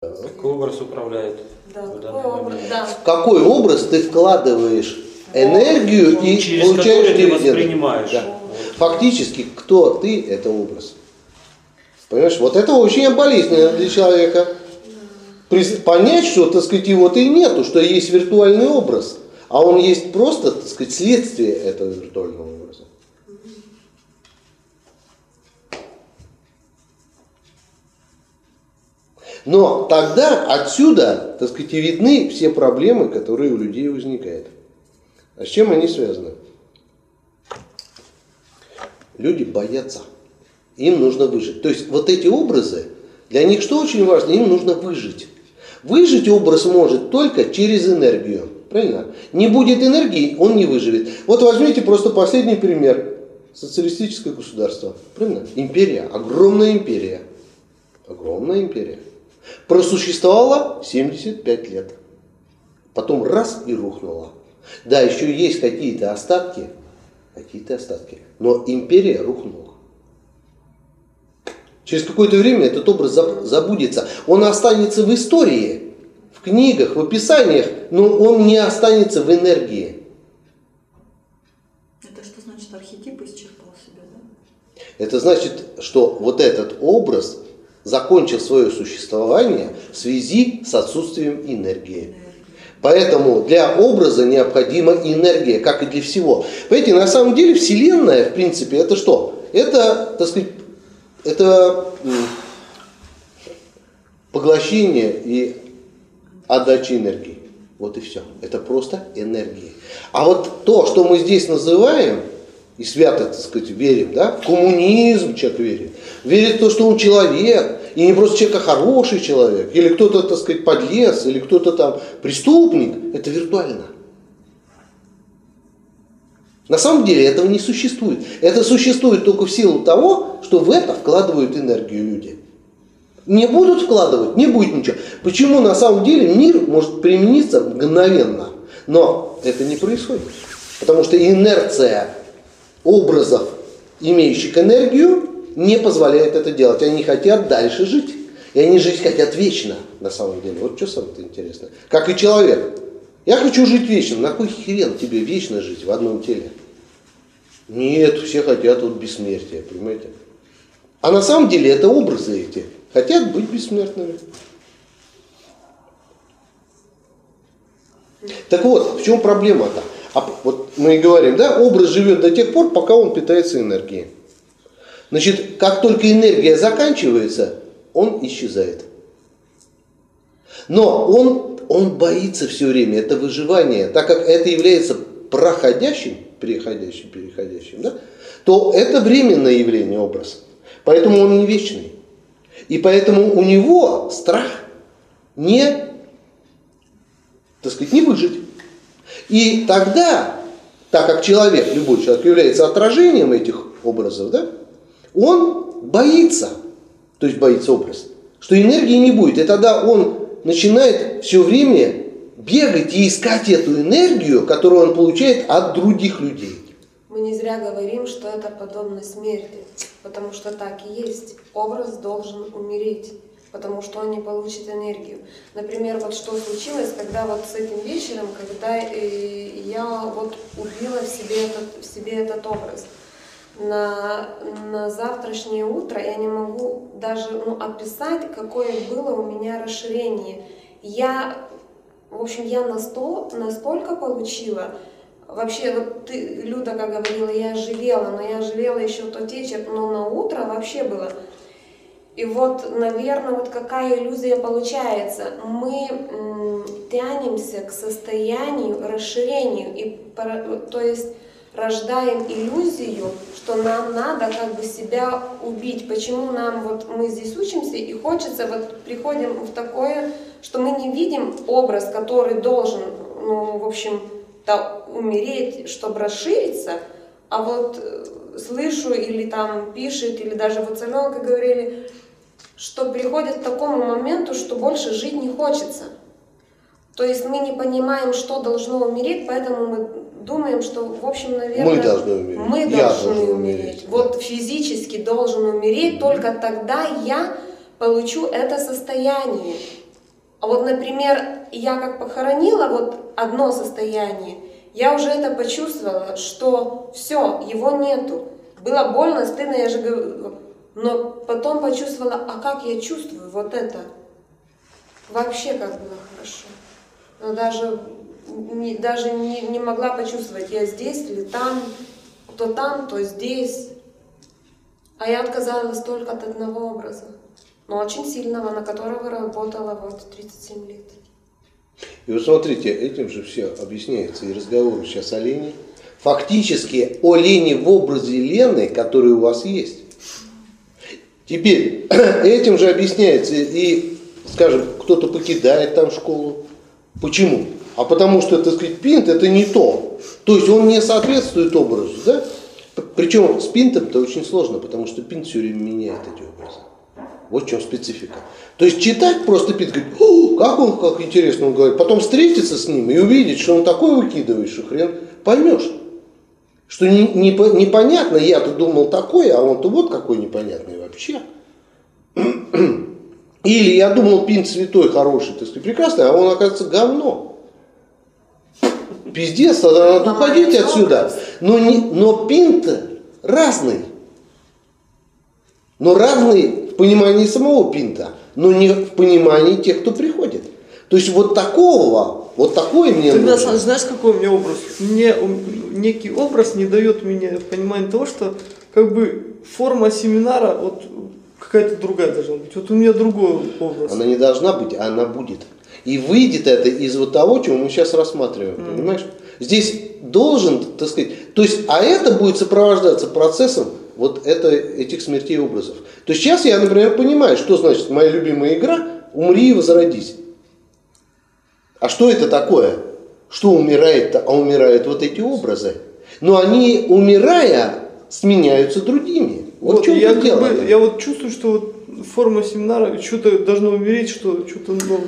Какой образ управляет? Да, какой образ, да. В какой образ ты вкладываешь энергию и через получаешь который ты дивиденды. воспринимаешь. Да. Фактически, кто ты, это образ. Понимаешь, вот это очень болезненно для человека. Понять, что, так сказать, его-то и нету, что есть виртуальный образ, а он есть просто, так сказать, следствие этого виртуального образа. Но тогда отсюда, так сказать, и видны все проблемы, которые у людей возникают. А с чем они связаны? Люди боятся. Им нужно выжить. То есть вот эти образы, для них что очень важно? Им нужно выжить. Выжить образ может только через энергию. Правильно? Не будет энергии, он не выживет. Вот возьмите просто последний пример. Социалистическое государство. Правильно? Империя. Огромная империя. Огромная империя. Просуществовала 75 лет. Потом раз и рухнула. Да, еще есть какие-то остатки. Но империя рухнула. Через какое-то время этот образ забудется. Он останется в истории, в книгах, в описаниях, но он не останется в энергии. Это что значит, архетип исчерпал себя, да? Это значит, что вот этот образ закончил свое существование в связи с отсутствием энергии. Поэтому для образа необходима энергия, как и для всего. Понимаете, на самом деле Вселенная, в принципе, это что? Это, так сказать, это поглощение и отдача энергии. Вот и все. Это просто энергия. А вот то, что мы здесь называем, и свято, так сказать, верим, да, в коммунизм человек верит. Верит в то, что он человек, и не просто человек, а хороший человек, или кто-то, так сказать, подлец, или кто-то там преступник. Это виртуально. На самом деле этого не существует. Это существует только в силу того, что в это вкладывают энергию люди. Не будут вкладывать, не будет ничего. Почему на самом деле мир может примениться мгновенно, но это не происходит. Потому что инерция образов, имеющих энергию, не позволяет это делать. Они хотят дальше жить. И они жить хотят вечно, на самом деле. Вот что самое интересное. Как и человек. Я хочу жить вечно. На кой хрен тебе вечно жить в одном теле? Нет, все хотят вот бессмертия, понимаете? А на самом деле это образы эти. Хотят быть бессмертными. Так вот, в чем проблема-то? Вот мы и говорим, да, образ живет до тех пор, пока он питается энергией. Значит, как только энергия заканчивается, он исчезает. Но он боится все время, это выживание, так как это является проходящим, переходящим, да, то это временное явление, образ. Поэтому он не вечный. И поэтому у него страх не, так сказать, не выжить. И тогда, так как человек, любой человек является отражением этих образов, да, он боится, то есть боится образ, что энергии не будет. И тогда он начинает все время бегать и искать эту энергию, которую он получает от других людей. Мы не зря говорим, что это подобно смерти, потому что так и есть. Образ должен умереть, потому что он не получит энергию. Например, вот что случилось, когда вот с этим вечером, когда я вот убила в себе этот образ. На завтрашнее утро я не могу даже описать, какое было у меня расширение. В общем, я настолько получила. Вообще, вот ты, Люда, как говорила, я оживела, но я оживела еще тот вечер, но на утро вообще было. И вот, наверное, вот какая иллюзия получается. Мы тянемся к состоянию расширению, то есть рождаем иллюзию, что нам надо как бы себя убить. Почему мы здесь учимся и хочется, вот приходим в такое, что мы не видим образ, который должен, в общем-то, умереть, чтобы расшириться, а вот слышу или там пишет, или даже вот с Аленкой говорили, что приходит к такому моменту, что больше жить не хочется. То есть мы не понимаем, что должно умереть, поэтому мы думаем, что, в общем, наверное, мы должны умереть. Вот физически должен умереть, только тогда я получу это состояние. А вот, например, я как похоронила вот одно состояние, я уже это почувствовала, что все, его нету. Было больно, стыдно, я же говорю, но потом почувствовала, а как я чувствую вот это? Вообще как было хорошо. Но даже не могла почувствовать, я здесь или там, то здесь. А я отказалась только от одного образа, но очень сильного, на которого работала вот 37 лет. И вот смотрите, этим же все объясняется и разговор сейчас о Лене. Фактически о Лене в образе Лены, который у вас есть. Теперь этим же объясняется и, скажем, кто-то покидает там школу. Почему? А потому что, так сказать, пинт это не то. То есть он не соответствует образу, да? Причем с пинтом-то очень сложно, потому что пинт все время меняет эти образы. Вот в чем специфика. То есть читать просто пинт, говорит, как интересно он говорит. Потом встретиться с ним и увидеть, что он такой выкидывает, что хрен поймешь. Что непонятно, я-то думал такой, а он-то вот какой непонятный вообще. Или я думал, пинт святой, хороший, так сказать, прекрасный, а он, оказывается, говно. Пиздец, тогда надо уходить отсюда. Но пинт разный. Но разный в понимании самого пинта, но не в понимании тех, кто приходит. То есть вот такое мне Тогда, нужно. знаешь, какой у меня образ? Мне некий образ не дает мне понимания того, что как бы форма семинара вот какая-то другая должна быть. Вот у меня другой образ. Она не должна быть, а она будет. И выйдет это из вот того, чего мы сейчас рассматриваем, понимаешь? Здесь должен, так сказать, то есть, а это будет сопровождаться процессом вот этих смертей образов. То есть сейчас я, например, понимаю, что значит моя любимая игра «Умри и возродись». А что это такое? Что умирает-то? А умирают вот эти образы. Но они, умирая, сменяются другими. Вот в чем дело. Я вот чувствую, что вот форма семинара что-то должно умереть, что-то новое.